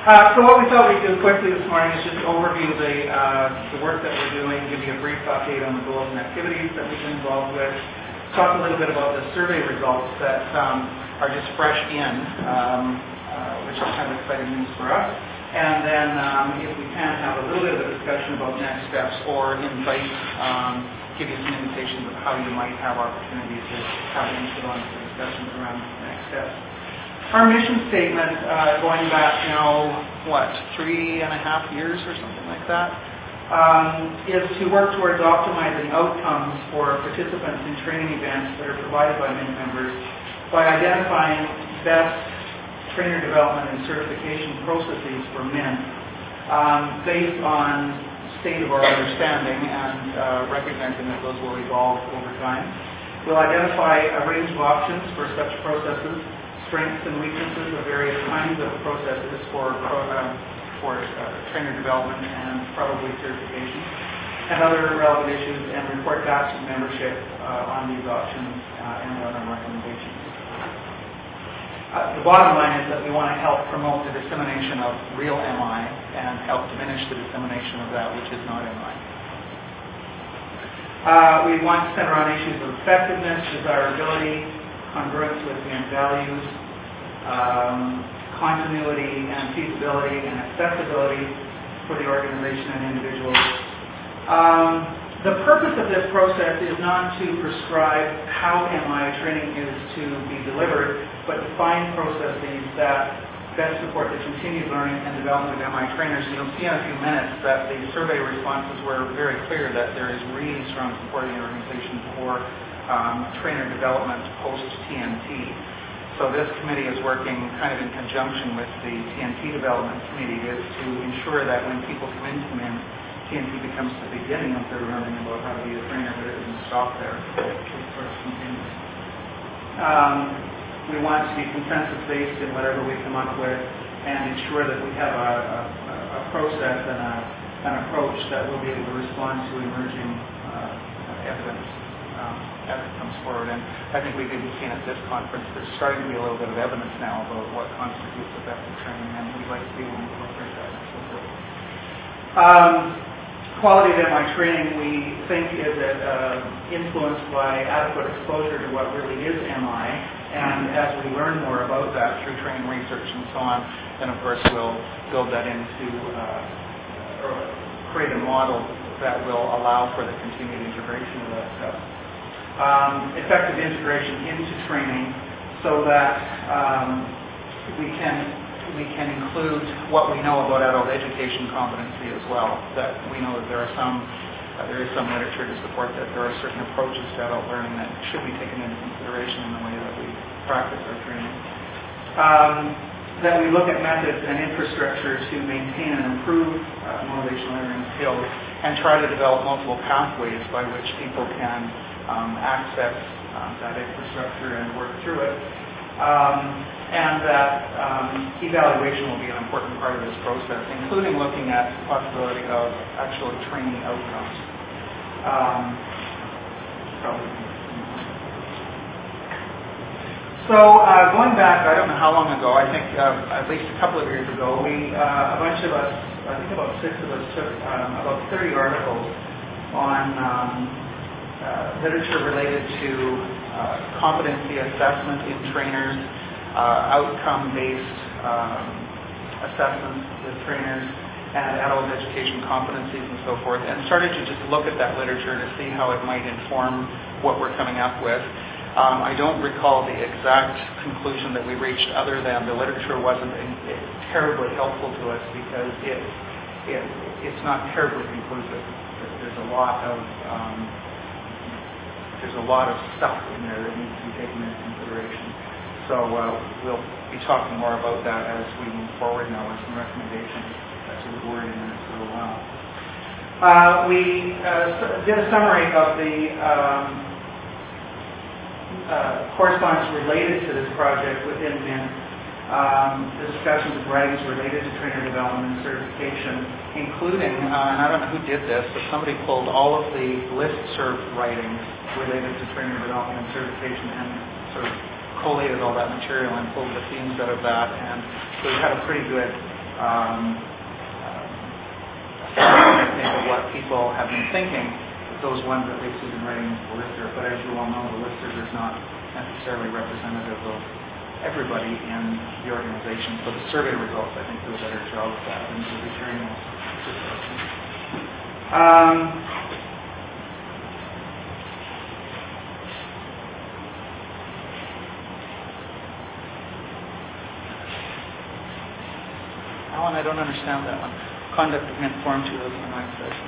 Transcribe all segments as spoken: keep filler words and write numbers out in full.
Uh, so what we thought we'd do quickly this morning is just overview the, uh, the work that we're doing, give you a brief update on the goals and activities that we've been involved with, talk a little bit about the survey results that um, are just fresh in, um, uh, which is kind of exciting news for us, and then um, if we can have a little bit of a discussion about next steps or invite, um, give you some indications of how you might have opportunities to have input on some discussions around next steps. Our mission statement, uh, going back now, what, three and a half years or something like that, um, is to work towards optimizing outcomes for participants in training events that are provided by M I N members by identifying best trainer development and certification processes for M I N um, based on state of our understanding and uh, recognizing that those will evolve over time. We'll identify a range of options for such processes, strengths and weaknesses of various kinds of processes for uh, for uh, trainer development and probably certification, and other relevant issues, and report back to membership uh, on these options uh, and on our recommendations. Uh, the bottom line is that we want to help promote the dissemination of real M I and help diminish the dissemination of that which is not M I. Uh, we want to center on issues of effectiveness, desirability, congruence with M I N values, Um, continuity and feasibility and accessibility for the organization and individuals. Um, the purpose of this process is not to prescribe how M I training is to be delivered, but to find processes that best support the continued learning and development of M I trainers. You'll see in a few minutes that the survey responses were very clear that there is really strong support in the organization for um, trainer development post-T N T. So this committee is working kind of in conjunction with the T N T Development Committee is to ensure that when people come into M I N, T N T becomes the beginning of their learning about how to be a trainer, but it doesn't stop there. It sort of continues. Um, we want to be consensus-based in whatever we come up with and ensure that we have a, a, a process and a, an approach that will be able to respond to emerging uh, evidence um, as it comes forward. And I think we've even seen at this conference there's starting to be a little bit of evidence now about what constitutes effective training, and we'd like to be able to incorporate that and so forth. Um, quality of M I training, we think, is uh, influenced by adequate exposure to what really is M I, and as we learn more about that through training research and so on, then of course we'll build that into, uh, or create a model that will allow for the continued integration of that stuff. Um, effective integration into training so that um, we can we can include what we know about adult education competency as well. That we know that there are some uh, there is some literature to support that there are certain approaches to adult learning that should be taken into consideration in the way that we practice our training. Um, that we look at methods and infrastructure to maintain and improve uh, motivational learning skills, and try to develop multiple pathways by which people can Um, access um, that infrastructure and work through it, um, and that um, evaluation will be an important part of this process, including looking at the possibility of actual training outcomes. Um, so uh, going back, I don't know how long ago, I think uh, at least a couple of years ago, we, uh, a bunch of us, I think about six of us took um, about thirty articles on um, Uh, literature related to uh, competency assessment in trainers, uh, outcome-based um, assessments with trainers, and adult education competencies and so forth, and started to just look at that literature to see how it might inform what we're coming up with. Um, I don't recall the exact conclusion that we reached, other than the literature wasn't in, it, terribly helpful to us because it, it it's not terribly conclusive. There's a lot of um, There's a lot of stuff in there that needs to be taken into consideration. So uh, we'll be talking more about that as we move forward now with some recommendations as to the wording in this little while. Uh, we uh, did a summary of the um, uh, correspondence related to this project within M I N. Um, the discussions and writings related to trainer development and certification, including, uh, and I don't know who did this, but somebody pulled all of the listserv writings related to trainer development and certification and sort of collated all that material and pulled the themes out of that. And so we had a pretty good um, I think of what people have been thinking, those ones at least who've been writing the lister. But as you all know, the listers is not necessarily representative of everybody in the organization. So the survey results, I think, do a better job of that, and we'll be sharing those. Um, Alan, I don't understand that one. Conduct of Mint Forum two thousand nine sessions.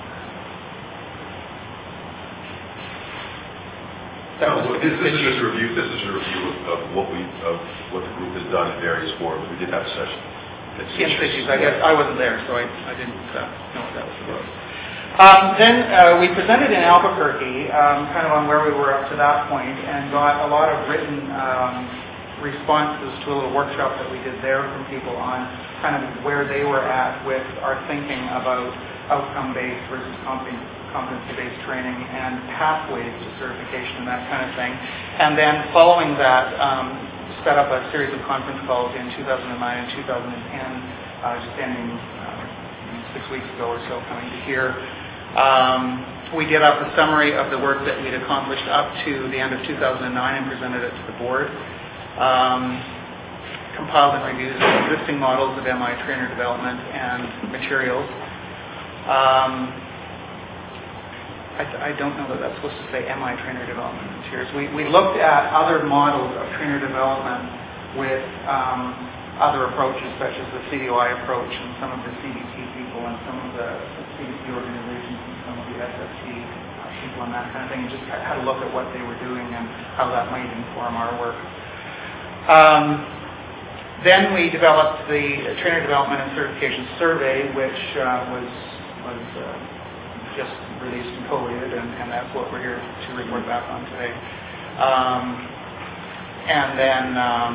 No, well, this, this is just a review. This is a review of, of what we of what the group has done in various forums. We did have a session. In situ, I guess I wasn't there, so I, I didn't uh, know what that was about. Um, then uh, we presented in Albuquerque, um, kind of on where we were up to that point, and got a lot of written um, responses to a little workshop that we did there from people on kind of where they were at with our thinking about outcome-based versus competency-based training and pathways to certification and that kind of thing. And then following that, um, set up a series of conference calls in two thousand nine and two thousand ten, uh, just ending uh, six weeks ago or so, coming to here. Um, we did up a summary of the work that we'd accomplished up to the end of two thousand nine and presented it to the board. Um, compiled and reviewed existing models of M I trainer development and materials. Um, I, I don't know that that's supposed to say M I trainer development materials. We, we looked at other models of trainer development with um, other approaches, such as the C D O I approach and some of the C D T people and some of the C D T organizations and some of the S F T people and that kind of thing, and just had a look at what they were doing and how that might inform our work. Um, then we developed the Trainer Development and Certification Survey, which uh, was was uh, just released and collated, and, and that's what we're here to report back on today. Um, and then um,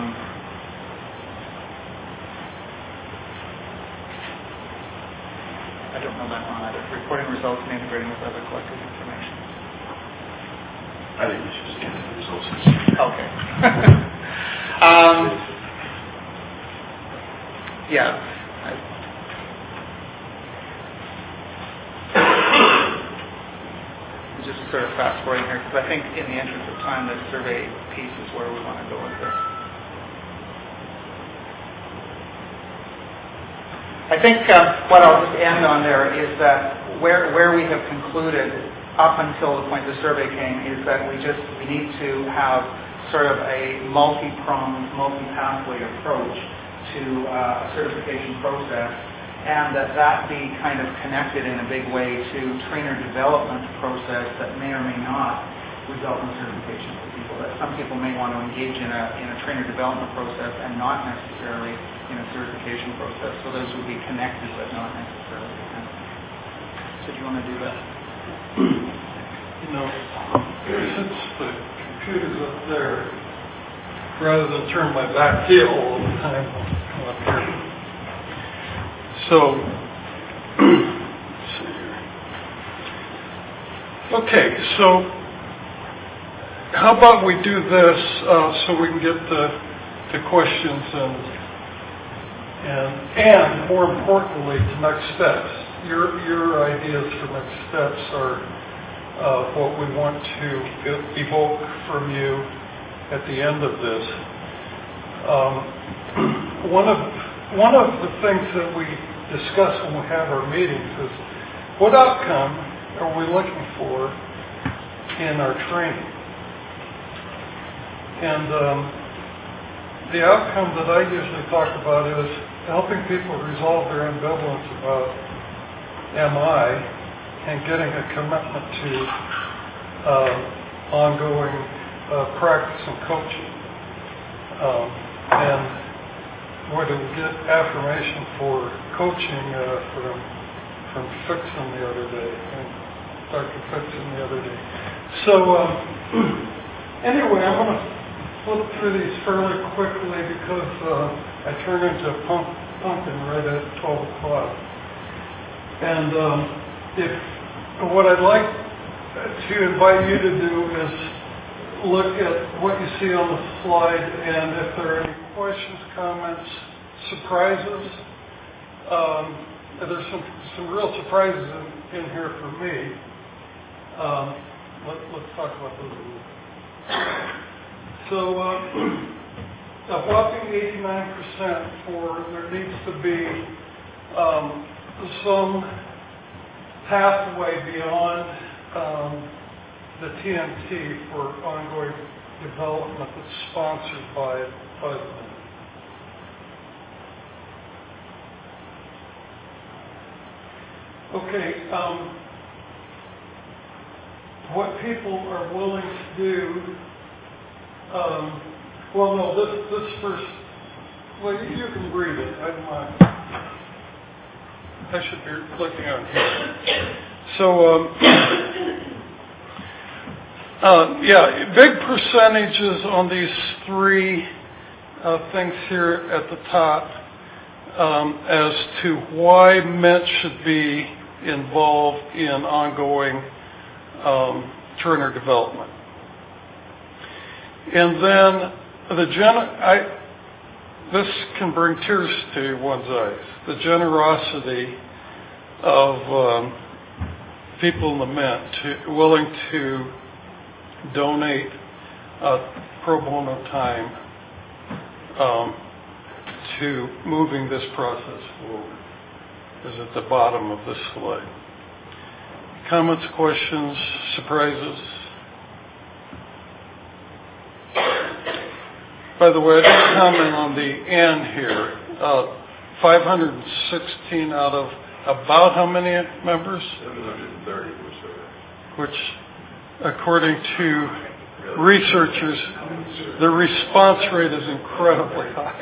I don't know that one either. Reporting results and integrating with other collected information. I think we should just get to the results. Okay. um, yeah. I, just sort of fast forwarding here, because I think in the interest of time, this survey piece is where we want to go with this. I think uh, what I'll just end on there is that where where we have concluded up until the point the survey came is that we just we need to have sort of a multi-pronged, multi-pathway approach to uh, a certification process, and that that be kind of connected in a big way to trainer development process that may or may not result in certification for people. That some people may want to engage in a in a trainer development process and not necessarily in a certification process. So those would be connected but not necessarily connected. So do you want to do that? You know, since the computer's up there, rather than turn my back heel all the time, I'll come up here. So, let's see here. Okay, so how about we do this uh, so we can get the, the questions and, and and more importantly, to next steps. Your your ideas for next steps are uh, what we want to evoke from you at the end of this. Um, one of one of the things that we discuss when we have our meetings is what outcome are we looking for in our training? And um, the outcome that I usually talk about is helping people resolve their ambivalence about M I and getting a commitment to uh, ongoing uh, practice and coaching. Um, and where do we get affirmation for coaching uh, from from Fixon the other day, and Doctor Fixon the other day. So um, anyway, I'm going to flip through these fairly quickly because uh, I turn into a pump, pumpkin right at twelve o'clock. And um, if what I'd like to invite you to do is look at what you see on the slide, and if there are any questions, comments, surprises, um, there's some, some real surprises in, in here for me. Um, let, let's talk about those a little. So, uh, a whopping eighty-nine percent for there needs to be um, some pathway beyond um, the T N T for ongoing development that's sponsored by, by the Mint. Okay, um, what people are willing to do, um, well, no, this, this first, well, you, you can read it. I don't mind. I should be looking on here. So, um, uh, yeah, big percentages on these three uh, things here at the top um, as to why Mint should be involved in ongoing um, Turner development. And then the gen I this can bring tears to one's eyes. The generosity of um, people in the Mint to, willing to donate uh, pro bono time um, to moving this process forward is at the bottom of this slide. Comments, questions, surprises? By the way, I didn't comment on the N here. Uh, five hundred sixteen out of about how many members? seven hundred thirty were surveyed. Which, according to researchers, the response rate is incredibly high.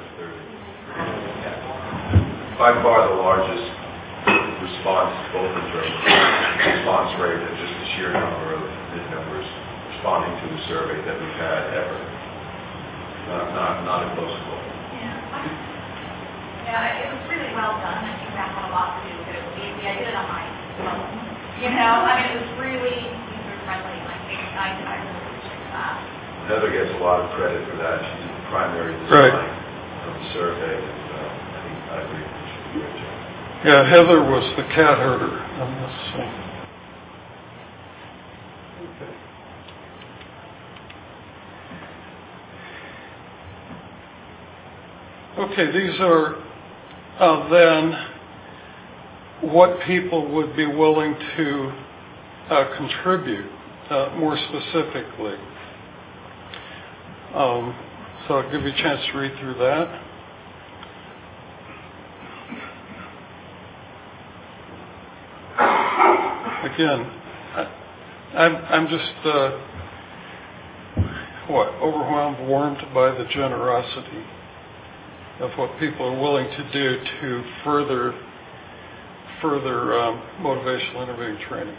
By far the largest response, both in terms of response rate and just the sheer number of Mint members responding to the survey that we've had ever. Not, not, not a close call. Yeah. Yeah, it was really well done. I think that had a lot to do with it. We, we, I did it on my level. You know, I mean, it was really user friendly. I think I, I really appreciate that. Heather gets a lot of credit for that. She did the primary design Right. of the survey. And, uh, I think I agree. She did a great job. Yeah, Heather was the cat herder on this thing. Okay. Okay, these are uh, then what people would be willing to uh, contribute uh, more specifically. Um, so I'll give you a chance to read through that. Again, I, I'm, I'm just, uh, what, overwhelmed, warmed by the generosity of what people are willing to do to further, further um, motivational interviewing training.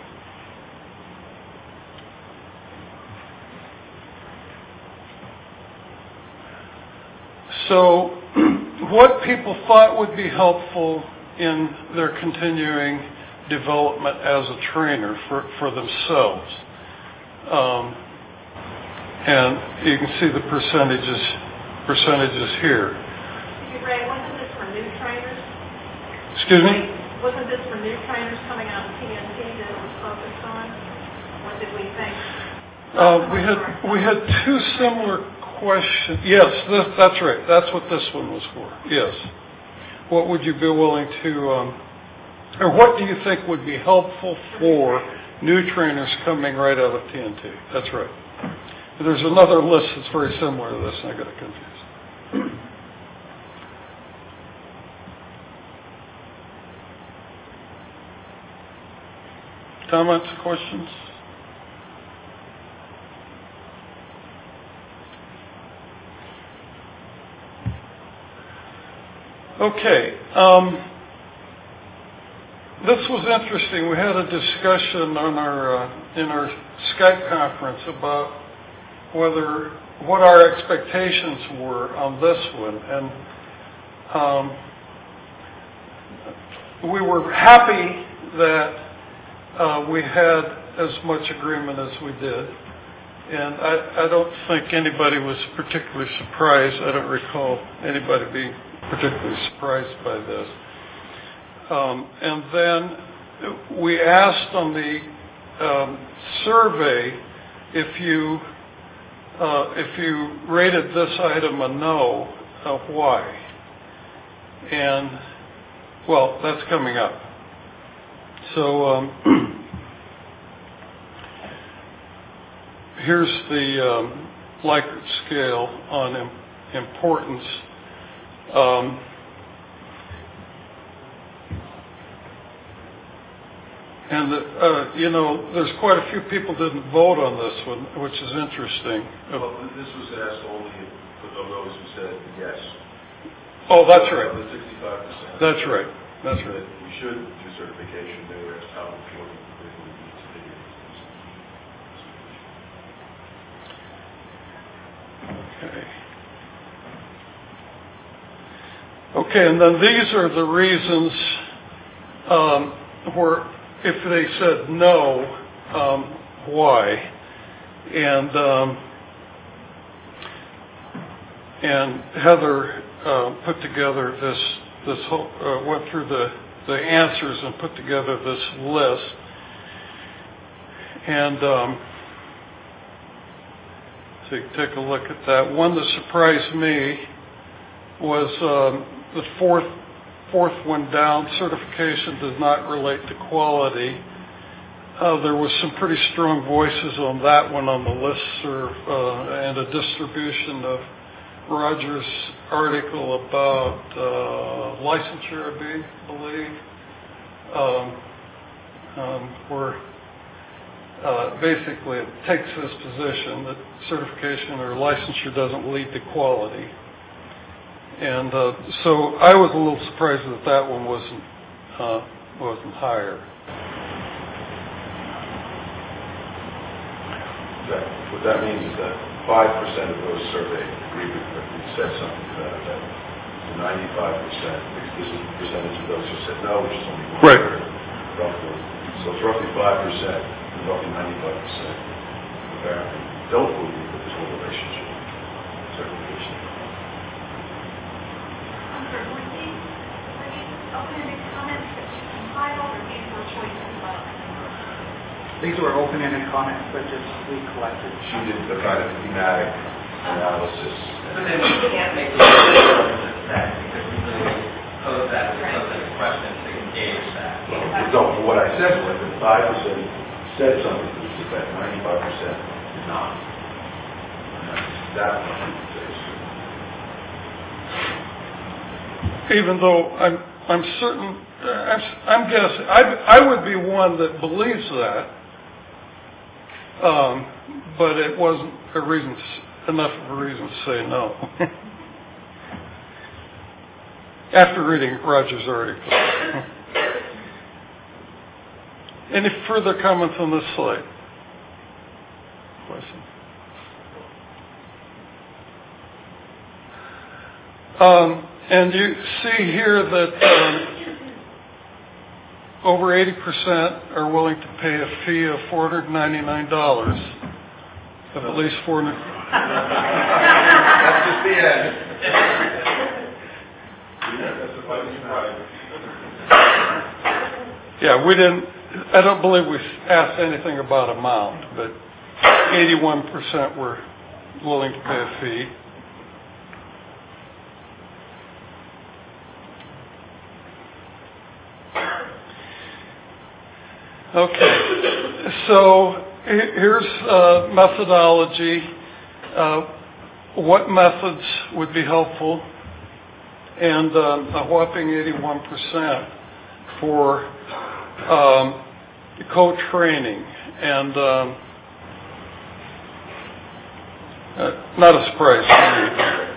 So, what people thought would be helpful in their continuing development as a trainer for, for themselves. Um, and you can see the percentages percentages here. Ray, wasn't this for new trainers? Excuse me? Wasn't this for new trainers coming out of T N T that it was focused on? What did we think? Uh, we had we had two similar questions. Yes, this, that's right. That's what this one was for. Yes. What would you be willing to, um, or what do you think would be helpful for new trainers coming right out of T N T? That's right. There's another list that's very similar to this, and I got it confused. Comments, questions? Okay. Um, this was interesting. We had a discussion on our uh, in our Skype conference about whether what our expectations were on this one, and um, we were happy that uh, we had as much agreement as we did. And I, I don't think anybody was particularly surprised. I don't recall anybody being particularly surprised by this. Um, and then we asked on the um, survey if you uh, if you rated this item a no, uh, why? And well, that's coming up. So um, here's the um, Likert scale on im- importance. Um, and, the, uh, you know, there's quite a few people didn't vote on this one, which is interesting. Well, this was asked only for those who said yes. Oh, that's right. The sixty-five percent. That's right. That's right. We should do certification. They were asked how important it would be to do Okay. Okay, and then these are the reasons um, where if they said no, um, why? And um, and Heather uh, put together this this whole uh, went through the the answers and put together this list. And um, so you can take a look at that. One that surprised me was um, the fourth fourth one down. Certification does not relate to quality. Uh, there was some pretty strong voices on that one on the listserv uh, and a distribution of Roger's article about uh, licensure, I believe, um, um, where uh, basically it takes this position that certification or licensure doesn't lead to quality. And uh, so I was a little surprised that that one wasn't uh, wasn't higher. that. What that means is that five percent of those surveyed agree with what we said something to that effect. ninety-five percent, this is the percentage of those who said no, which is only one Right. third, roughly. So it's roughly five percent, and roughly ninety-five percent apparently don't believe that there's no relationship certification. Were these, were these open-ended comments that you compiled, or these were choices about? These were open-ended comments that just we collected. She did the kind of thematic analysis. But then we can't make the decision that because we really pose that because of the question to engage that. No, what I said was that five percent said something to this effect, ninety-five percent did not. That one. Even though I'm I'm certain, I'm, I'm guessing, I, I would be one that believes that, um, but it wasn't a reason, enough of a reason to say no. After reading Roger's article. Any further comments on this slide? Question? Um, and you see here that um, over eighty percent are willing to pay a fee of four hundred ninety-nine dollars. Of at least four hundred. That's just the end. That's the funny surprise. Yeah, we didn't, I don't believe we asked anything about amount, but eighty-one percent were willing to pay a fee. Okay, so here's uh, methodology. Uh, what methods would be helpful? And um, a whopping eighty-one percent for um, co-training. And um, uh, not a surprise to me.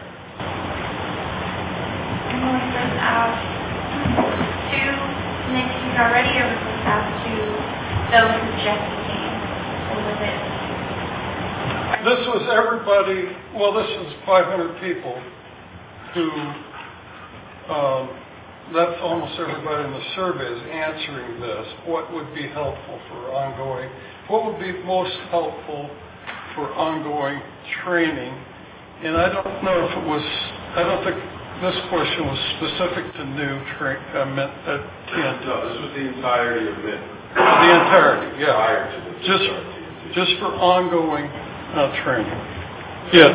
And was this asked to Nikki's already, or was this asked to those who just came? Or was it? This was everybody, well, this was five hundred people who, um, that's almost everybody in the survey is answering this. What would be helpful for ongoing, what would be most helpful for ongoing training? And I don't know if it was, I don't think this portion was specific to new tra- uh, Mint, uh, T N T. No, this was the entirety of Mint. The entirety, yeah. Prior to the Just, T N T. just for ongoing uh, training. Yeah.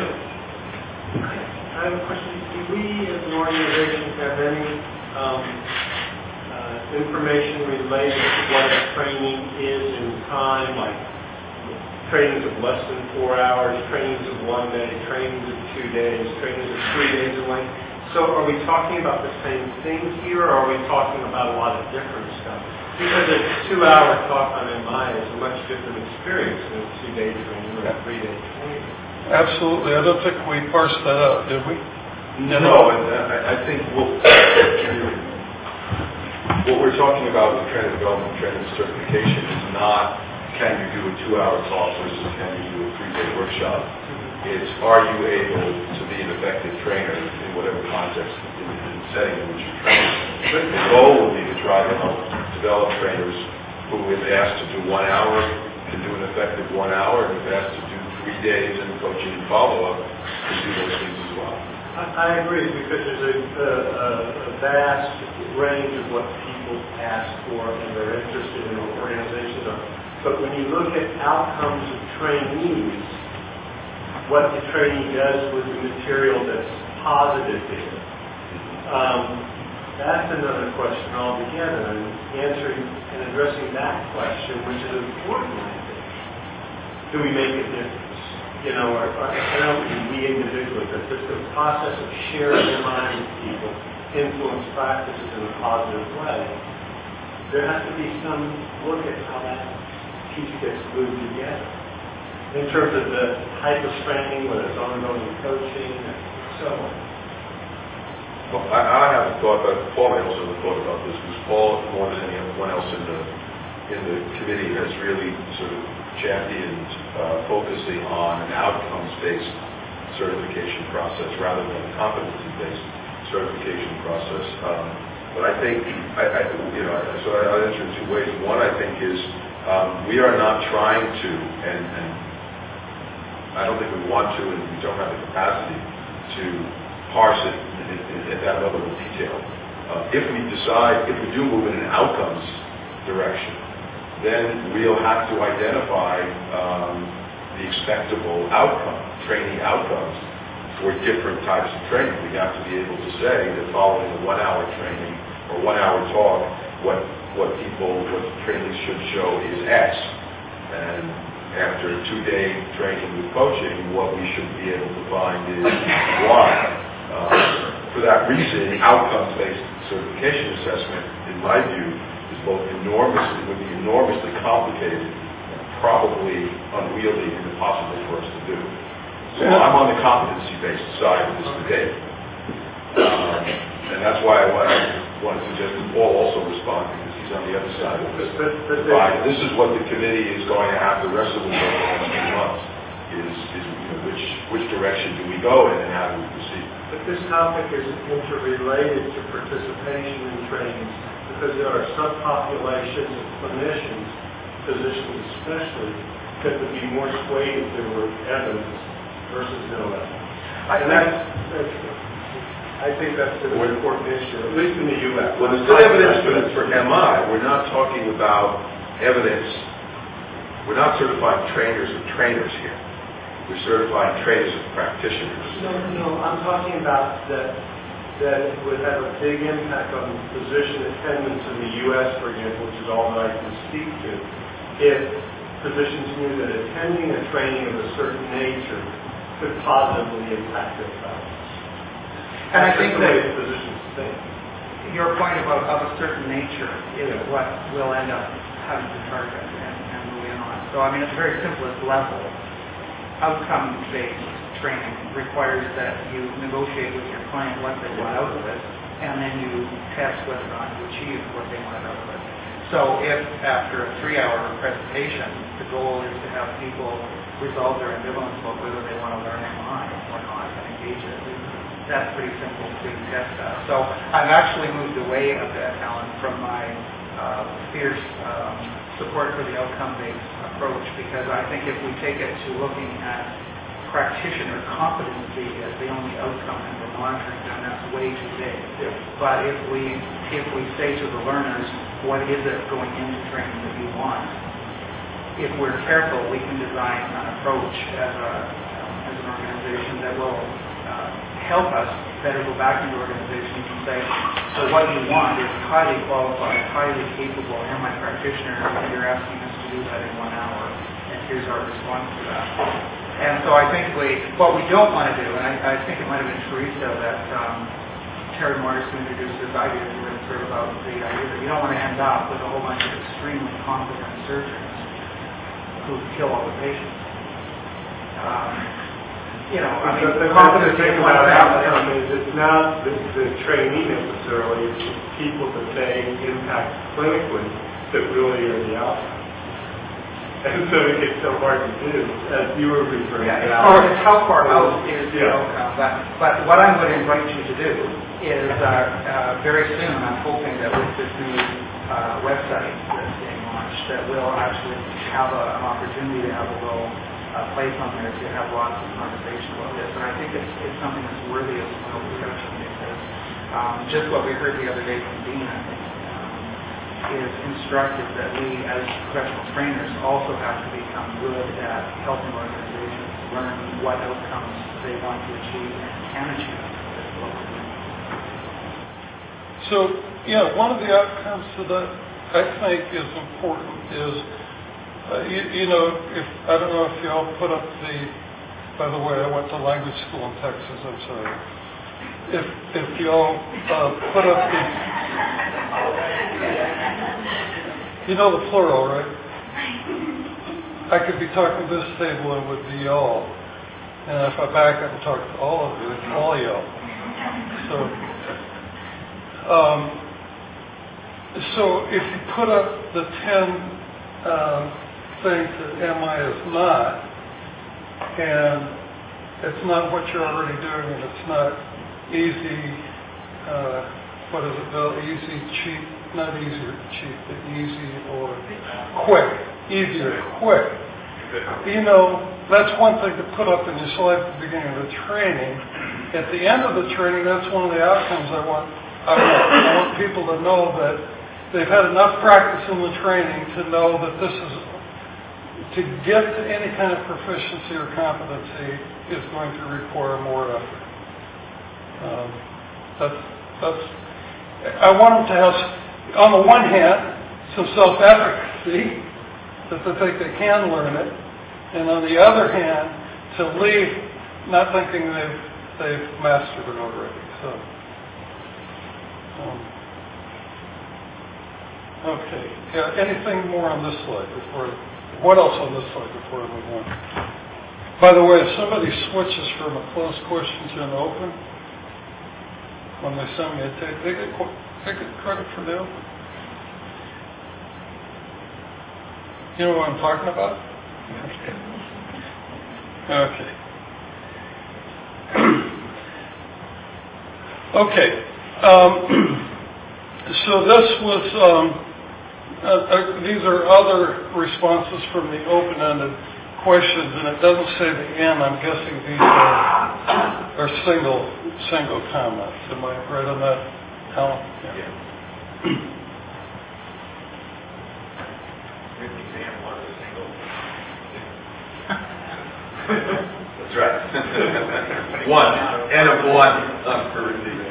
I have a question. Do we, as an organization, have any um, uh, information related to what a training is in time, like trainings of less than four hours, trainings of one day, trainings of two days, trainings of three days in length? So are we talking about the same thing here, or are we talking about a lot of different stuff? Because a two-hour talk on M I is a much different experience than a two-day training or a three-day training. Absolutely. I don't think we parsed that out, did we? No, and I, I think what, what we're talking about with training development, training certification is not can you do a two-hour talk versus can you do a three-day workshop. It's are you able to be an effective trainer in whatever context in the setting in which you're training. But the goal would be to try to help develop trainers who, if asked to do one hour, can do an effective one hour, and if asked to do three days in coaching and follow-up, can do those things as well. I, I agree, because there's a, a, a vast range of what people ask for and they're interested in what organizations are. But when you look at outcomes of trainees, what the trainee does with the material that's positive here, um, that's another question altogether. And answering and addressing that question, which is important, I think. Do we make a difference? You know, or, or, I don't mean we individually, but just the process of sharing your mind with people, influence practices in a positive way. There has to be some look at how that piece gets glued together. In terms of the type of training, whether it's ongoing coaching, and so on. Well, I, I haven't thought, but Paul may also have thought about this, because Paul, more than anyone else in the in the committee, has really sort of championed uh, focusing on an outcomes-based certification process rather than a competency-based certification process. Um, but I think, I, I, you know, so I'll answer in two ways. One, I think, is um, we are not trying to, and, and I don't think we want to, and we don't have the capacity to parse it at that level of detail. Uh, if we decide, if we do move in an outcomes direction, then we'll have to identify um, the expectable outcome, training outcomes for different types of training. We have to be able to say that following a one-hour training or one-hour talk, what what people, what trainees should show is X, and after a two-day training with coaching, what we should be able to find is Y. Uh, for that reason, outcomes-based certification assessment, in my view, is both enormously, would be enormously complicated, and probably unwieldy and impossible for us to do. So I'm on the competency-based side of this debate. Um, and that's why I want, I want to suggest that Paul also respond, because he's on the other side of this divide. This is what the committee is going to have to wrestle with over the next few months, is, is you know, which, which direction do we go in and how do we proceed. But this topic is interrelated to participation in trainings, because there are subpopulations of clinicians, physicians especially, that would be more swayed if there were evidence versus no evidence. And that's, that's I think that's an important issue, at least in the U S. Well, there's good evidence for, for M I. We're not talking about evidence. We're not certifying trainers of trainers here. We're certifying trainers of practitioners. No, no, I'm talking about that that it would have a big impact on physician attendance in the U S, for example, which is all that I can speak to, if physicians knew that attending a training of a certain nature could positively impact their practice. And I think that physicians think. your point about of a certain nature is what we'll end up having to target and, and moving on. So, I mean, at the very simplest level, outcome-based training requires that you negotiate with your client what they want out of it, and then you test whether or not you achieve what they want out of it. So if after a three-hour presentation, the goal is to have people resolve their ambivalence about whether they want to learn M I or not and engage it, that's pretty simple to test that. So I've actually moved away a bit, Alan, from my uh, fierce um, support for the outcome-based approach, because I think if we take it to looking at practitioner competency as the only outcome and we're monitoring them, that's way too big. Yeah. But if we if we say to the learners, what is it going into training that you want? If we're careful, we can design an approach as a as an organization that will uh, help us better go back into organizations and say, so what you want is highly qualified, highly capable M I practitioner, and you're asking us to do that in one hour, and here's our response to that. And so I think we, what we don't want to do, and I, I think it might have been Teresa that um, Terry Morris introduced this idea to really sort of about the idea that you don't want to end up with a whole bunch of extremely competent surgeons who kill all the patients. Um, you know, I mean, the competency thing is one about thing, outcome is it's not the, the trainee necessarily, it's the people that they impact clinically that really are the outcome. And so it gets so hard to do, as you were referring yeah, to. it's, far, it's how far out is the Yeah. outcome. But, but what I'm going to invite you to do is uh, uh, very soon, I'm hoping that with this new uh, website that's being launched, that we'll actually have a, an opportunity to have a little uh, place on there to have lots of conversation about this. And I think it's, it's something that's worthy of a little discussion because um, just what we heard the other day from Dean, I think, is instructive that we as professional trainers also have to become good at helping organizations learn what outcomes they want to achieve and can achieve with what we're doing. So, yeah, one of the outcomes that I think is important is, uh, you, you know, if I don't know if y'all put up the, by the way, I went to language school in Texas, I'm sorry. If, if y'all uh, put up the, you know the plural, right? I could be talking to this table and it would be y'all. And if I back up and talk to all of you, it's all y'all. So, um, so if you put up the ten um, things that M I is not, and it's not what you're already doing, and it's not easy, uh, what is it, Bill? Easy, cheap, not easier, cheap, but easy or quick, easier, quick. You know, that's one thing to put up in your slide at the beginning of the training. At the end of the training, that's one of the outcomes I want. I want, I want people to know that they've had enough practice in the training to know that this is, to get to any kind of proficiency or competency is going to require more effort. Um, that's, that's, I want them to have, on the one hand, some self-efficacy, that they think they can learn it, and on the other hand, to leave not thinking they've, they've mastered it already. So, um, okay. Yeah, anything more on this slide before, what else on this slide before I move on? By the way, if somebody switches from a closed question to an open, when they send me a tape, they get, they get credit for the open. You know what I'm talking about? Okay. Okay. Okay. Um, so this was, um, uh, uh, these are other responses from the open-ended questions, and it doesn't say the end. I'm guessing these are, are single single comments. Am I right on that, Alan? Yeah. Yeah. Exam one is single. That's right. One, N of one um, per exam.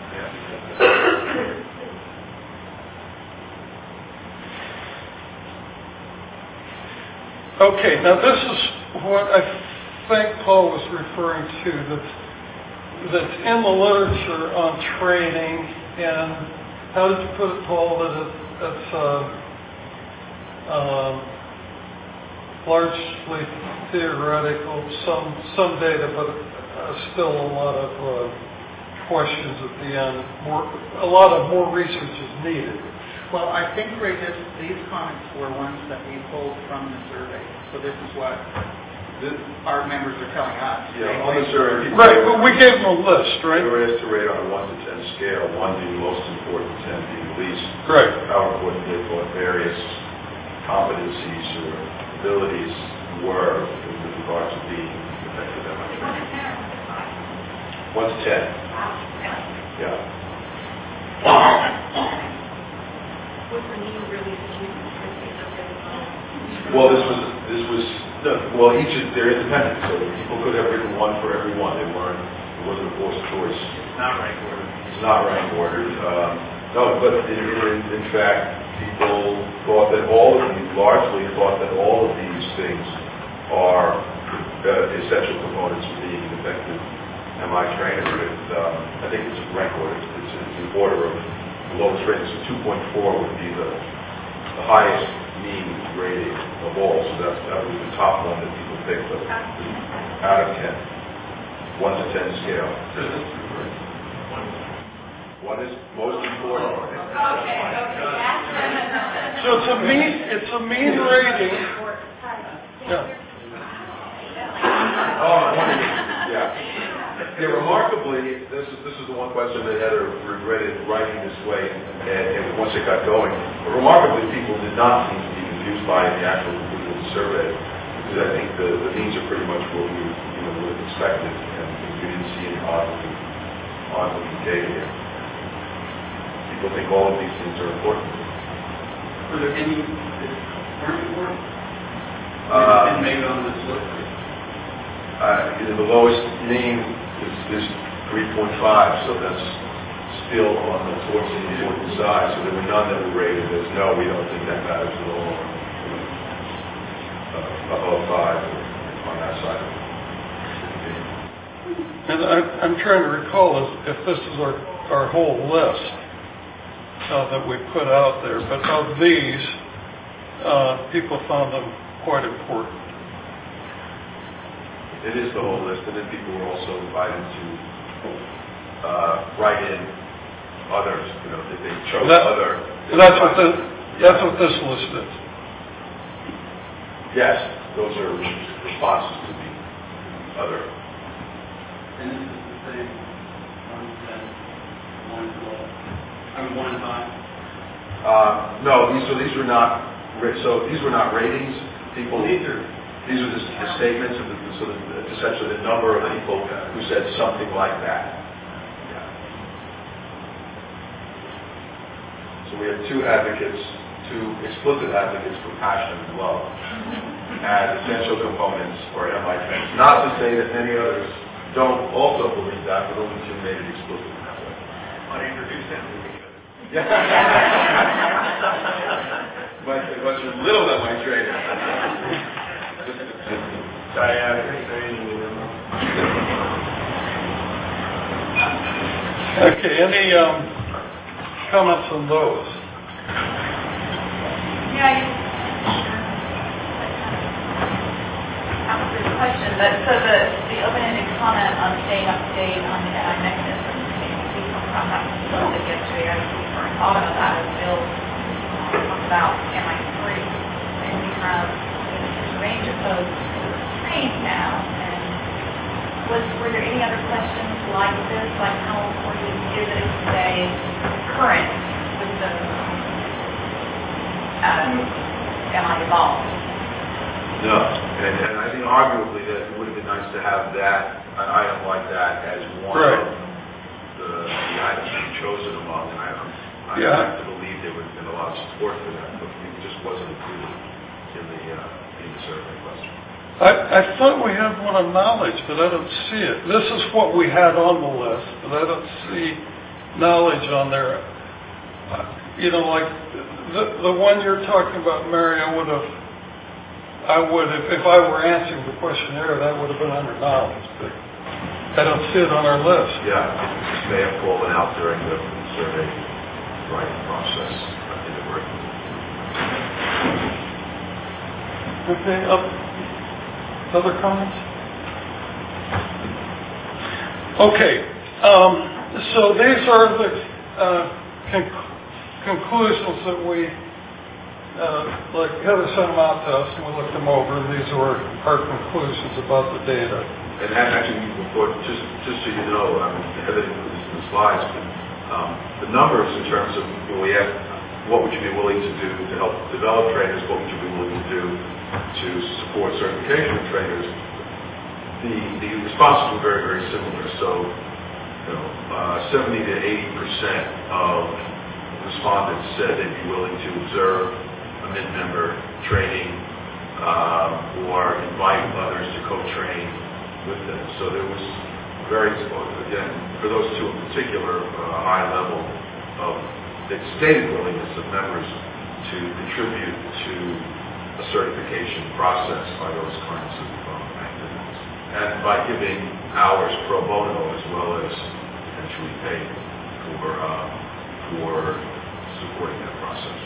Okay, now this is what I think Paul was referring to, that's, that's in the literature on training, and how did you put it, Paul, that it, it's uh, um, largely theoretical, some some data, but uh, still a lot of uh, questions at the end. More, a lot of more research is needed. Well, I think, Ray, this, these comments were ones that we pulled from the survey. So this is what This, our members are telling us. yeah, on the survey. Right, but we gave them a list, right? They were asked to rate on a one to ten scale, one being most important, ten being least. Right. How important they thought various competencies or abilities were with regard to being effective M I One to ten, Wow. yeah. Was the need really skewed because these are really low? Well, this was, this was, no, well, each is, they're independent, so people could have written one for every one. They weren't, it wasn't a forced choice. It's not rank order. It's not rank ordered. Um, no, but in, in, in fact, people thought that all of these, largely thought that all of these things are uh, essential components of being an effective M I trainer. But, um, I think it's rank ordered. It's, it's an order of the lowest rating. So two point four would be the, the highest mean rating of all. So that's, that was the top one that people picked up out of ten. One to ten scale. One is most important. Okay, okay, that's... So it's a mean, it's a mean rating. Yeah. Oh, yeah. Yeah, remarkably, this is this is the one question that Heather regretted writing this way, and, and once it got going, but remarkably, people did not seem to be confused by the actual conclusion of the survey, because I think the, the means are pretty much what we you know would have expected, and we didn't see any odd odd looking data here. People think all of these things are important. Were there any that weren't important? Uh, And maybe on this list? Uh, you know, the lowest mean is, is three point five, so that's still on the towards the important side. So there were none that were rated as no, we don't think that matters at all. Uh, above five on that side. And I, I'm trying to recall if, if this is our, our whole list uh, that we put out there, but of these, uh, people found them quite important. It is the whole list, and then people were also invited to uh, write in others, you know, that they chose That, other. That's what the, that's what this list is. Yes, those are responses to the other. And this is the same, one ten, one twelve, I mean, one high. Uh, no, these, so these were not, ra- so these were not ratings. People, These are, these are the, the statements of the, so the, essentially the number of people who said something like that. Yeah. So we have two advocates, two explicit advocates for passion and love as essential components for M I training. Not to say that many others don't also believe that, but only two made it explicit in that way. I introduced them to each other. Yeah. But but you're little than my trainer. Okay, any um, comments on those? Yeah, you... That was a good question, but so the, the open-ended comment on staying up to date on the A I mechanism, we talked about that a little bit yesterday, I hadn't thought about that as Bill talked about M I three, and we have a range of those trained now, and was, were there any other questions like this, like how important is it to stay current with the um, M I evolved? No, and, and I think arguably that it would have been nice to have that, an item like that as one Right. of the, the items being chosen among, and I, I Yeah. have to believe there would have been a lot of support for that, but it just wasn't included in the, uh, in the survey question. I, I thought we had one on knowledge, but I don't see it. This is what we had on the list, but I don't see knowledge on there. Uh, you know, like the the one you're talking about, Mary, I would have, I would have, if I were answering the questionnaire, that would have been under knowledge, but I don't see it on our list. Yeah, it just may have fallen out during the survey writing process in the work. Okay, up, other comments? Okay, um, so these are the uh, conc- conclusions that we, uh, like Heather sent them out to us, and we looked them over, and these were our conclusions about the data. And that actually, before, just just so you know, I mean, Heather included this in the slides, but um, the numbers in terms of when we asked, what would you be willing to do to help develop trainers? What would you be willing to do to support certification of trainers? The the responses were very very similar. So you know, uh, seventy to eighty percent of respondents said they'd be willing to observe a mid-member training um, or invite others to co-train with them. So there was very, again, for those two in particular, uh, high level of the stated willingness of members to contribute to a certification process by those kinds of um, activities. And by giving hours pro bono as well as potentially paid for, uh, for supporting that process.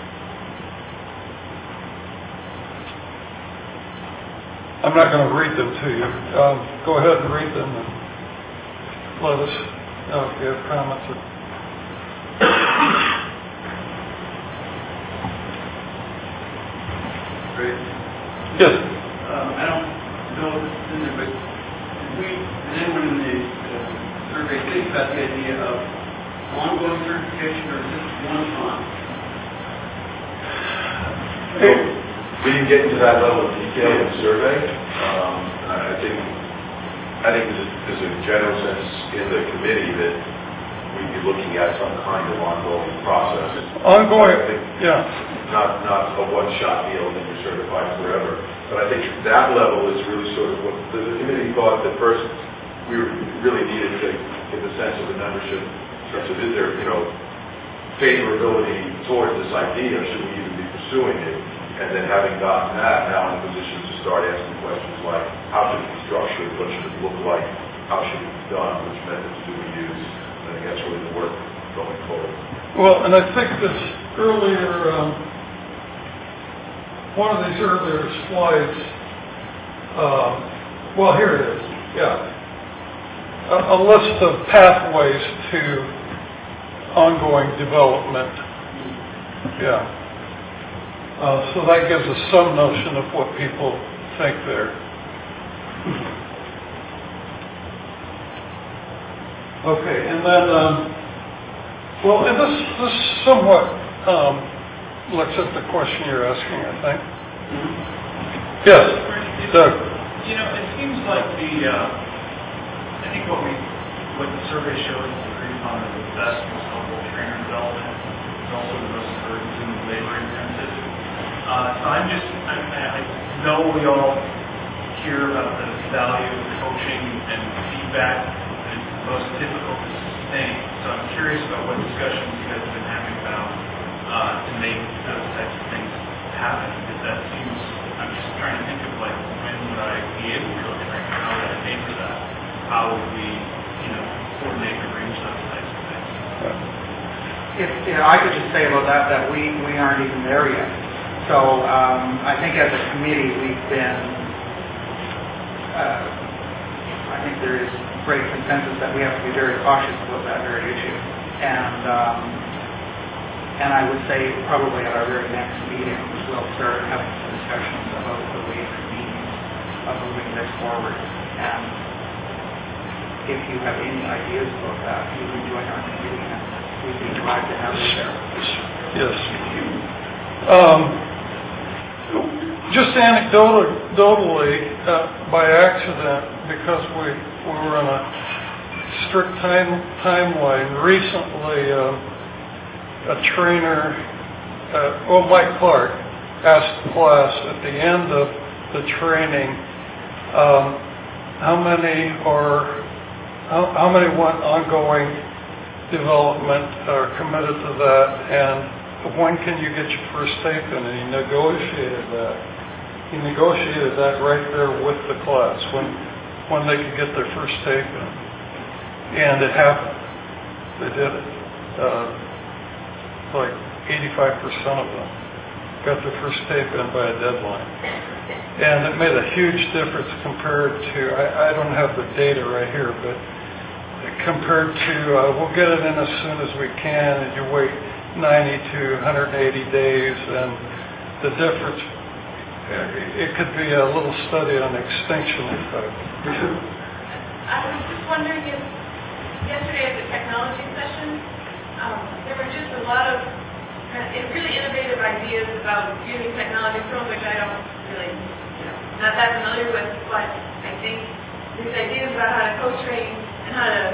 I'm not going to read them to you. Um, go ahead and read them and let us know if you have comments. Great. Yes. Um, I don't know if it's in there, but did we, did anyone in the uh, survey think about the idea of ongoing certification or just one time? We didn't get into that level of detail in the survey. Um, I think, I think there's a, there's a general sense in the committee that we'd be looking at some kind of ongoing process. Ongoing, I think yeah. Not, not a one-shot deal that you're certified forever. But I think that level is really sort of what the, the committee thought that first we really needed to get the sense of the membership in terms of is there, you know, favorability towards this idea, should we even be pursuing it? And then having gotten that, now in a position to start asking questions like, how should it be structured, what should it look like, how should it be done, which methods do we use? I think that's really the work going forward. Well, and I think this earlier, um, one of these earlier slides, um, well, here it is, yeah. A, a list of pathways to ongoing development, yeah. Uh, so that gives us some notion of what people think there. Okay, and then, um, well, and this, this somewhat um, looks at the question you're asking, I think. Mm-hmm. Yes, Doug. You know, it seems like the, uh, I think what we, what the survey shows is agreed upon is the best most helpful trainer development. It's also the most burdensome and labor intensive. Uh, so I'm just, I, I know we all hear about the value of coaching and feedback, and it's most difficult to sustain. So I'm curious about what discussions you guys have been having about uh, to make those types of things happen. Because that seems, I'm just trying to think of like, when would I be able to coach right now? How would I pay for that? How would we, you know, coordinate and arrange those types of things? If, you know, I could just say about that, that we, we aren't even there yet. So um, I think as a committee we've been, uh, I think there is great consensus that we have to be very cautious about that very issue. And um, and I would say probably at our very next meeting we'll start having some discussions about the ways and means of moving this forward. And if you have any ideas about that, you can join our committee and we'd be glad to have you there. Yes. Um, Just anecdotally, uh, by accident, because we, we were on a strict time timeline, recently uh, a trainer, uh, well, Mike Clark, asked the class at the end of the training, um, how many are, how, how many want ongoing development, are committed to that, and when can you get your first stipend? And he negotiated that. He negotiated that right there with the class when when they could get their first stipend, and it happened. They did it. Uh, like eighty-five percent of them got their first stipend by a deadline, and it made a huge difference compared to. I, I don't have the data right here, but compared to uh, we'll get it in as soon as we can, and you wait ninety to one hundred eighty days, and the difference. It could be a little study on extinction effect. I was just wondering if yesterday at the technology session, um, there were just a lot of uh, really innovative ideas about using technology, some of which I don't really, you know, not that familiar with, but I think these ideas about how to co-train and how to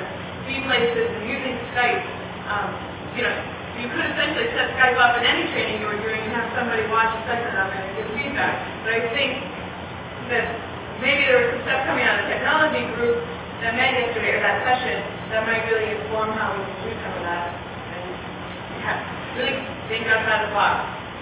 be places and using Skype. Um, you know, you could essentially set Skype up in any training you were doing and have somebody watch a session of it and give feedback. But I think that maybe there was some stuff coming out of the technology group that met yesterday or that session that might really inform how we can do some of that and have, really think outside the box.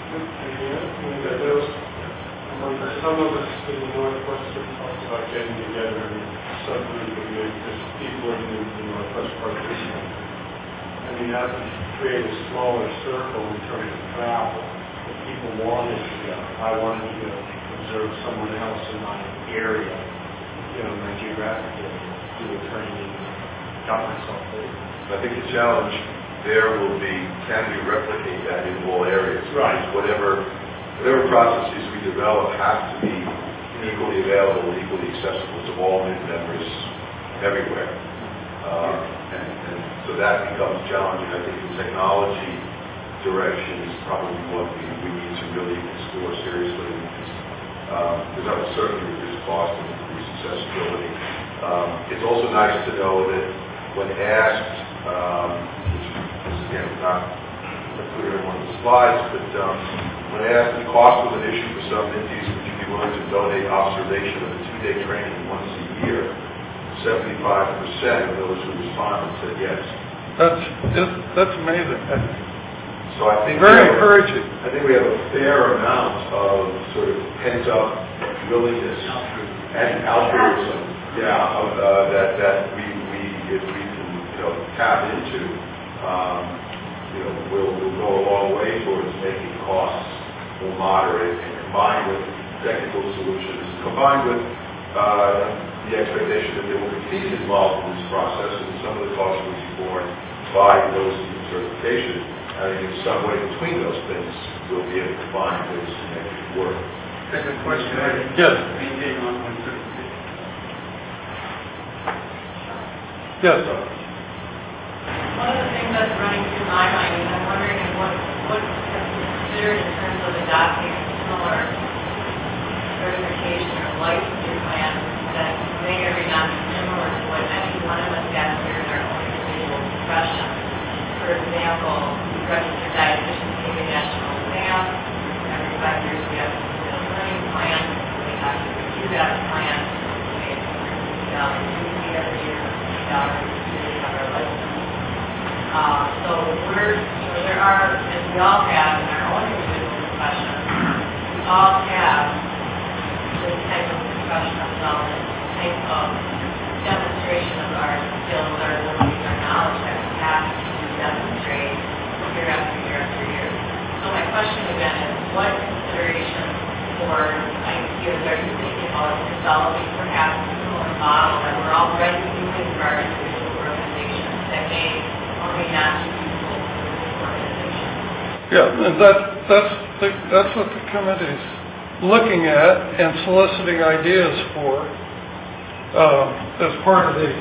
Some of us in the Northwestern talked about getting together and suddenly there's people in the, the Northwest part of Michigan. I mean, that would create a smaller circle in terms of travel. If people wanted to go, I wanted to go observe someone else in my area, you know, my geographic area, do a training, got myself there. I think the challenge there will be, can we replicate that in all areas? Right. Whatever, whatever processes we develop have to be equally available, equally accessible to all new members everywhere. Uh, and, and so that becomes challenging. I think the technology direction is probably what we, we need to really explore seriously. Um, because that will certainly reduce cost and increase accessibility. Um, it's also nice to know that when asked, um, which is again not clear in one of the slides, but um, when asked the cost was an issue for some entities, would you be willing to donate observation of a two-day training once a year? seventy-five percent of those who responded said yes. That's just, that's amazing. So I think very we have, encouraging. I think we have a fair amount of sort of pent-up willingness and altruism, yeah, of, uh, that that we we if we can you know tap into, um, you know, will will go a long way towards making costs more moderate and combined with technical solutions, combined with uh, the expectation that there will be fees involved in this process, and some of the costs will be borne by those seeking certification. I think in some way between those things, we'll be able to find ways to make it work. Second question. Yes. Maintain on one certification. Yes. One of the things that's running through my mind is I'm wondering what what is considered in terms of adopting a similar certification or licensing plan that may or may not be similar to what any one of us has here in our own individual profession. For example, registered dietitians take a national exam. Every five years we have a learning plan. We have to review that plan. We pay fifty dollars every year, fifty dollars to have our license. Uh, so we're, you know, there are, as we all have in our own individual professions, we all have this type of professional development, type of demonstration of our skills, our abilities, our knowledge that we have to demonstrate year after year after year. So my question again is, what considerations or ideas are you thinking about developing perhaps a similar model that we're already using for our individual organizations that may or may not be useful for this organization? Yeah, and that, that's, the, that's what the committee's looking at and soliciting ideas for um, as part of the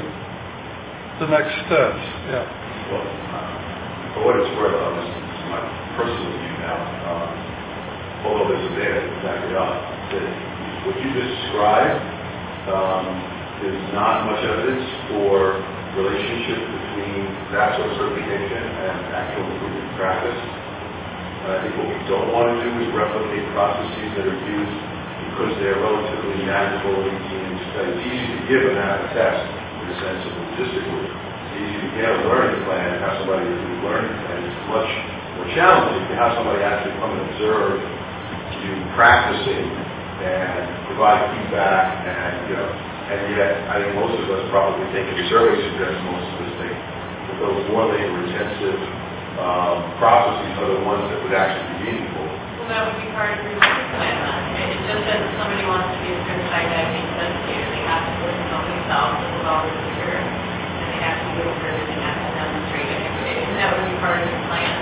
the next steps. Yeah. Well, uh, for what it's worth, uh, this is my personal view now, um, although there's a data to back it up, that what you just described um, is not much evidence for relationship between that sort of certification and actual improvement practice. And I think what we don't want to do is replicate processes that are used because they're relatively manageable and easy to study. It's easy to give an A P A test in the sense of logistically. It's easy to get a learning plan and have somebody do a learning plan. It's much more challenging to have somebody actually come and observe you practicing and provide feedback and, you know, and yet I think most of us probably think the survey suggests most of us think that those more labor-intensive um, processes are the ones that would actually be meaningful. Well, that would be part of your learning plan. It's just that if somebody wants to be a certified diabetes educator, they have to listen to themselves as well as the year, and they have to go through it and have to demonstrate it. And that would be part of your plan.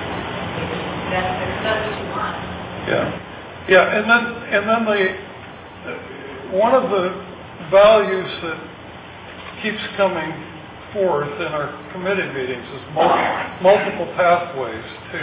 That's, that's what you want. Yeah. Yeah, and then and then the one of the values that keeps coming forth in our committee meetings is multiple, multiple pathways to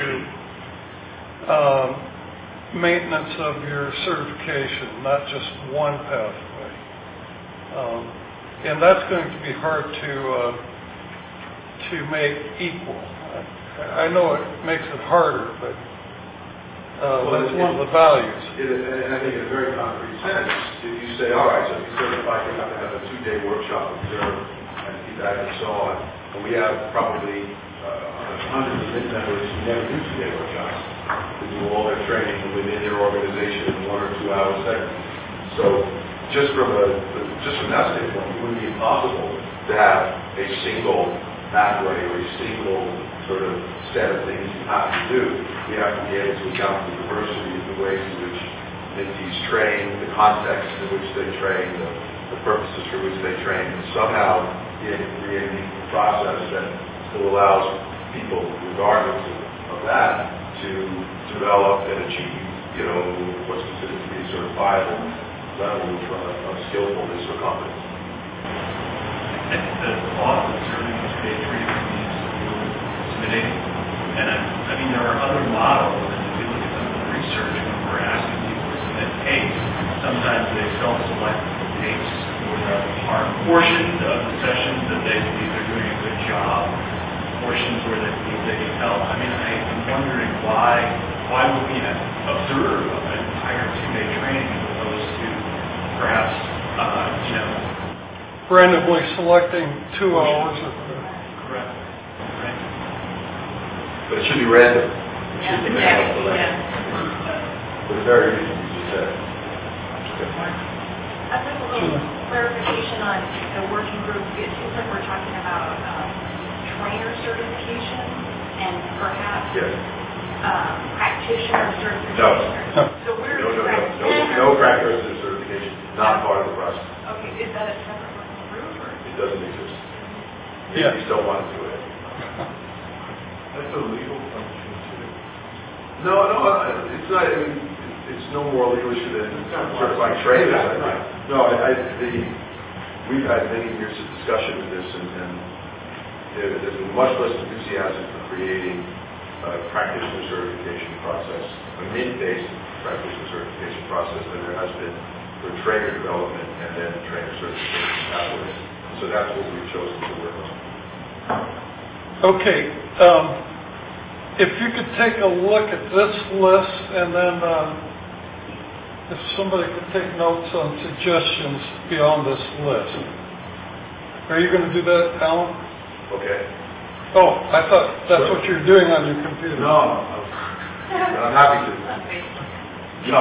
um, maintenance of your certification, not just one pathway. Um, and that's going to be hard to uh, to make equal? I I know it makes it harder, but uh, Well, that's it- one of the values. It is, and I think in a very concrete sense, if you say, all right, so if you certify you have to have a two-day workshop, observe, and feedback and so on, and we have probably uh, hundreds of mid members who never do two-day workshops, who do all their training within their organization in one or two-hour segments. So just from a, just from that standpoint, it would be impossible to have a single pathway or a single sort of set of things you have to do. We have to be able to account for the diversity of the ways in which mentees train, the context in which they train, the, the purposes for which they train, and somehow be able to create a process that still allows people, regardless of, of that, to develop and achieve, you know, what's considered to be a sort of viable level of, uh, of skillfulness or competence. I think the cost of serving those paid training needs to be intimidating. And I, I mean, there are other models, and if you look at some of the research, when we're asking people to submit tapes, sometimes they self-select the tapes for the part portions of the sessions that they believe they're doing a good job, portions where they believe they need help. I mean, I, I'm wondering why why would we observe an entire two-day training as opposed to perhaps, uh, you know, Randomly selecting two hours of correct, right? But it should be random. It Yeah, should be the random. next, for that. yeah. For the very reason you just said. I'd like a little clarification on the working group. It seems like we're talking about um, trainer certification and perhaps Yes. um, practitioner certification. No. So where No, is no, no, no, practitioner? no practice certification, not part of the process. Okay, is that a separate working group or? It doesn't exist. Yeah. You still want to do it. That's a legal function too. No, no, I- it's not, I mean, it's no more legal issue than certifying trainers. I think. No, I, I, the, we've had many years of discussion with this, and, and there- there's been much less enthusiasm for creating a practitioner certification process, a mint-based practitioner certification process than there has been for trainer development and then trainer certification pathways. So that's what we've chosen to work on. Okay, um, if you could take a look at this list and then um, if somebody could take notes on suggestions beyond this list. Are you going to do that, Alan? Okay? Oh, I thought that's what you're doing on your computer. No, I'm I'm happy to. No.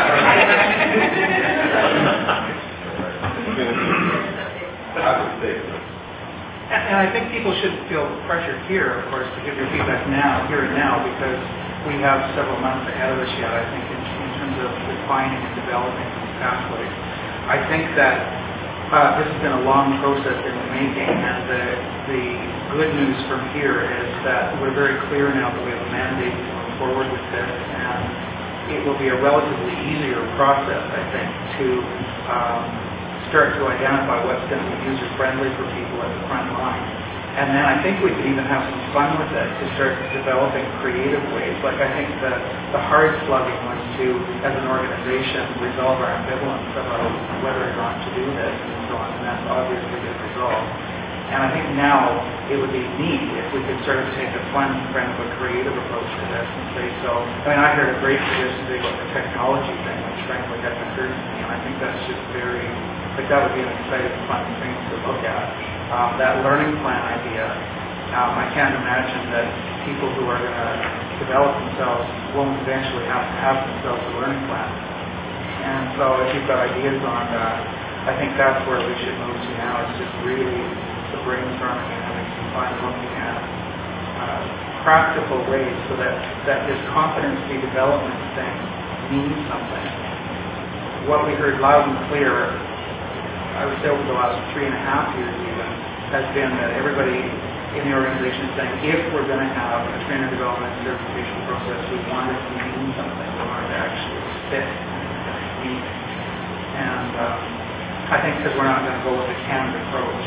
Happy to take it. And and I think people should feel pressured here, of course, to give your feedback now, here and now, because we have several months ahead of us yet, I think, in, in terms of defining and developing these pathways. I think that uh, this has been a long process in the making, and the, the good news from here is that we're very clear now that we have a mandate to move forward with this, and it will be a relatively easier process, I think, to um, start to identify what's going to be user-friendly for people at the front line. And then I think we could even have some fun with it to start developing creative ways. Like I think the, the hard slugging was to, as an organization, resolve our ambivalence about whether or not to do this and so on, and that's obviously been resolved. And I think now it would be neat if we could sort of take a fun, kind of a creative approach to this and say so. I mean, I heard a great suggestion today about the technology thing, which frankly hadn't occurred to me, and I think that's just very, like that would be an exciting, fun thing to look at. Um, that learning plan idea, um, I can't imagine that people who are going to develop themselves won't eventually have to have themselves a learning plan. And so if you've got ideas on that, I think that's where we should move to now, is just really the brainstorming and having some fun looking at uh, practical ways so that, that this competency development thing means something. What we heard loud and clear, I would say over the last three and a half years even, has been that everybody in the organization is saying if we're going to have a trainer development certification process, we want it to mean something. We want it to actually fit and mean. And um, I think because we're not going to go with a canned approach.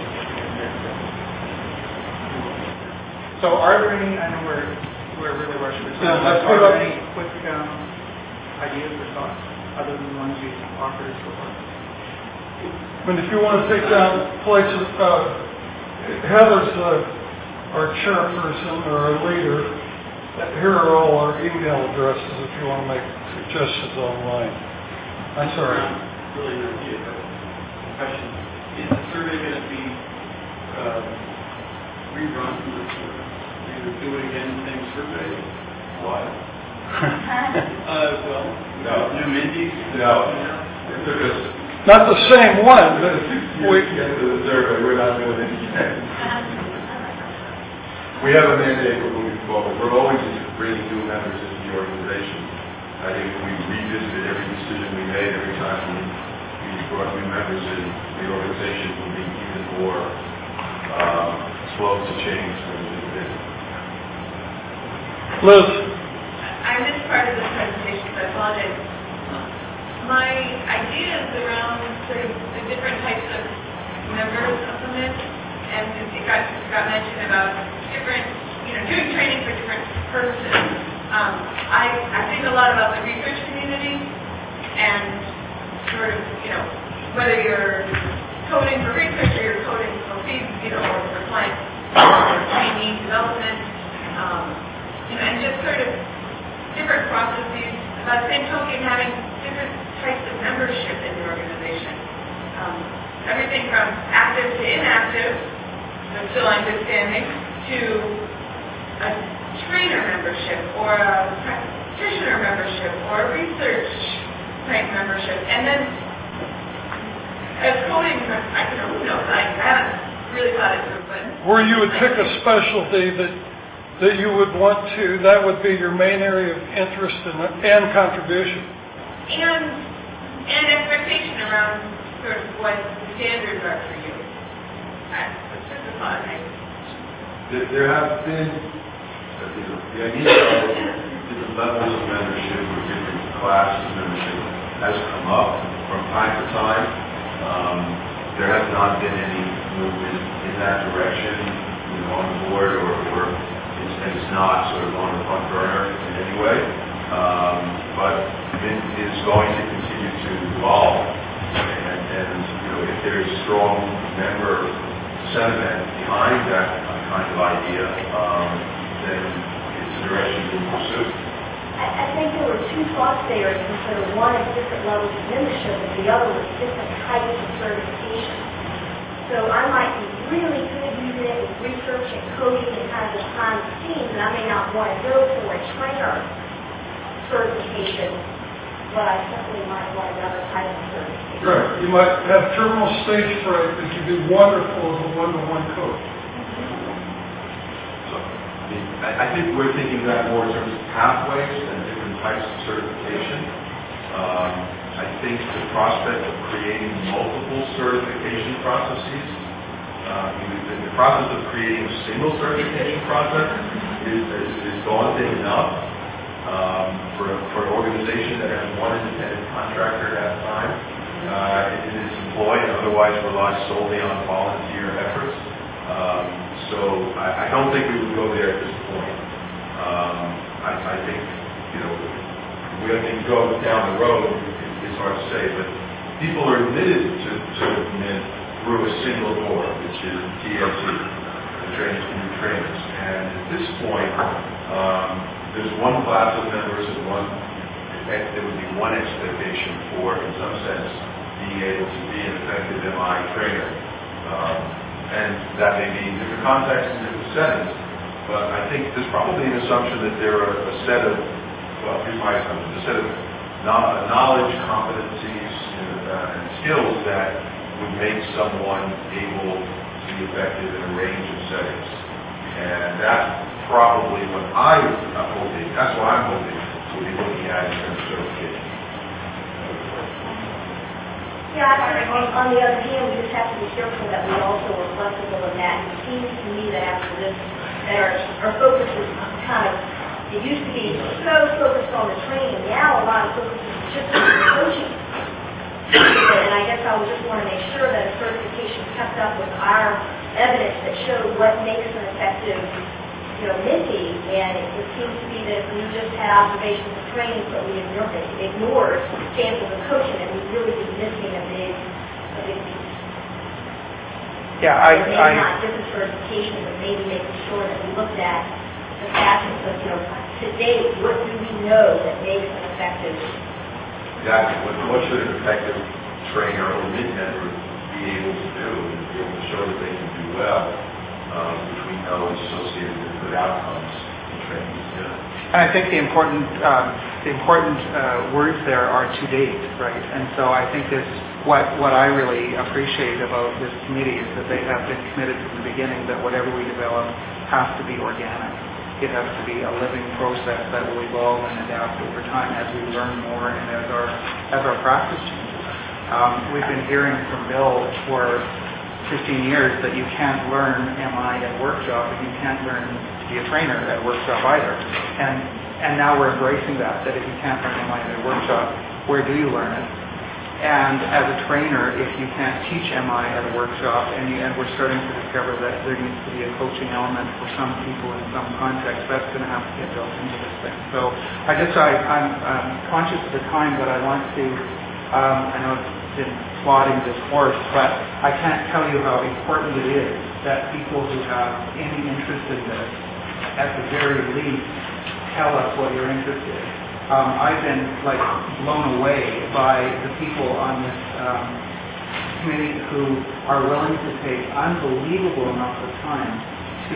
So are there any, I know we're, we're really rushing this, Yeah, but let's are do there that. any quick um, ideas or thoughts other than the ones you offered so far? I mean, if you want to take down places, uh, Heather's uh, our chairperson or our leader, here are all our email addresses if you want to make suggestions online. I'm sorry. Really an idea, but question, is the survey going to be uh, rerun? Either do it again, same survey? Why? Uh, well, No. new Mindy's? No. It took us Not the same one, but we, to get to the survey. We're not doing it again. We have a mandate for moving forward. We're always bringing new members into the organization. I think we revisited every decision we made every time we, we brought new members in. The organization will be even more um, slow to change than it has been. Liz, I missed part of the presentation, so I apologize. My ideas around sort of the different types of members of the M I T, and it got, it got mentioned about different, you know, doing training for different purposes. Um, I, I think a lot about the research community and sort of, you know, whether you're coding for research or you're coding for feed, you know, or for client training, development, um, you know, and just sort of different processes. By the same token, having different types of membership in the organization. Um, everything from active to inactive, but still understanding, to a trainer membership, or a practitioner membership, or a research type membership. And then, as coding, I don't know, who knows, I haven't really thought it through, but... where you would pick a specialty that that you would want to, that would be your main area of interest and, and contribution. And, and expectation around sort of what the standards are for you. I, it's just a thought. I, There, there have been, uh, you know, the idea of different levels of membership or different classes of membership has come up from time to time. Um, there has not been any movement in that direction, you know, on the board, or, or it's, it's not sort of on the front burner in any way. Um, but it is going to continue to evolve, and, and you know, if there's strong member sentiment behind that kind of idea, um, then it's a direction we'll pursue. I, I think there were two thoughts there to consider. One is different levels of membership, and the other was different types of certification. So I might be really good using it with research and coding and kind of behind the scenes, and I may not want to go for a trainer certification, but I certainly might want another type of certification. Right. You might have terminal stage fright, but you'd be wonderful as a one-to-one coach. So, I, mean, I, I think we're thinking that more in terms of pathways and different types of certification. Um, I think the prospect of creating multiple certification processes, uh, the, the process of creating a single certification process is, is, is daunting enough um, for, for an organization that has one independent contractor at a time uh, in its employ and otherwise relies solely on volunteer efforts. Um, so I, I don't think we would go there at this point. Um, I, I think, you know, we have to go down the road. It's hard to say, but people are admitted to, to M I T through a single door, which is T S C, the Training for New Trainers. And at this point, um, there's one class of members and one, there would be one expectation for, in some sense, being able to be an effective M I trainer. Um, and that may be in different contexts and different settings, but I think there's probably an assumption that there are a set of, well, here's my assumption, a set of knowledge, competencies, uh, and skills that would make someone able to be effective in a range of settings. And that's probably what I, I'm hoping, that's what I'm hoping we'll be looking at in terms of certification. Yeah, I think on, on the other hand, we just have to be careful that we also are flexible in that. It seems to me that after this, that our, our focus is kind of, it used to be so focused on the training. Now a lot of focus is just on the coaching. And I guess I would just want to make sure that a certification kept up with our evidence that showed what makes an effective, you know, mentee. And it, it seems to be that if we just had observations of training, but we ignored it, ignored samples of coaching, and we'd really be missing a big, a big piece. Yeah, I, Maybe I, not just a certification, but maybe making sure that we looked at the facets of, you know, today, what do we know that makes an effective? Exactly. What, what should an effective trainer or mid-member be able to do? And be able to show that they can do well, um, which we know is associated with good outcomes in training. Yeah. and I think the important, um, the important uh, words there are to date, right? And so I think this, what, what I really appreciate about this committee is that they have been committed from the beginning that whatever we develop has to be organic. It has to be a living process that will evolve and adapt over time as we learn more and as our as our practice changes. Um, we've been hearing from Bill for fifteen years that you can't learn M I at workshop and you can't learn to be a trainer at workshop either. And and now we're embracing that, that if you can't learn M I at a workshop, where do you learn it? And as a trainer, if you can't teach M I at a workshop, and, you, and we're starting to discover that there needs to be a coaching element for some people in some contexts, that's going to have to get built into this thing. So I just, I, I'm um, conscious of the time, but I want to, um, I know it's been plotting this horse, but I can't tell you how important it is that people who have any interest in this, at the very least, tell us what you're interested in. Um, I've been like blown away by the people on this um, committee who are willing to take unbelievable amounts of time to,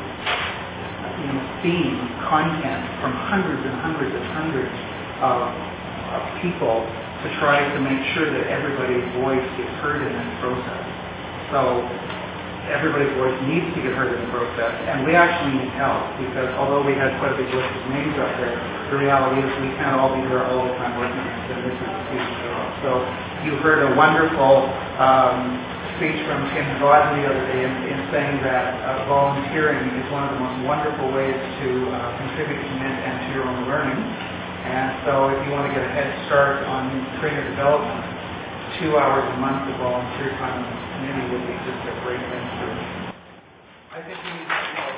you know, theme content from hundreds and hundreds and hundreds of, of people to try to make sure that everybody's voice gets heard in this process. So everybody's voice needs to get heard in the process, and we actually need help, because although we had quite a big list of names up there, the reality is we can't all be there all the time working on this, and this is a huge job. So you heard a wonderful um, speech from Tim Godley the other day in, in saying that uh, volunteering is one of the most wonderful ways to uh, contribute to Mint and to your own learning. And so if you want to get a head start on trainer development, two hours a month of volunteer time on this committee would be just a great thing for you. I think we need to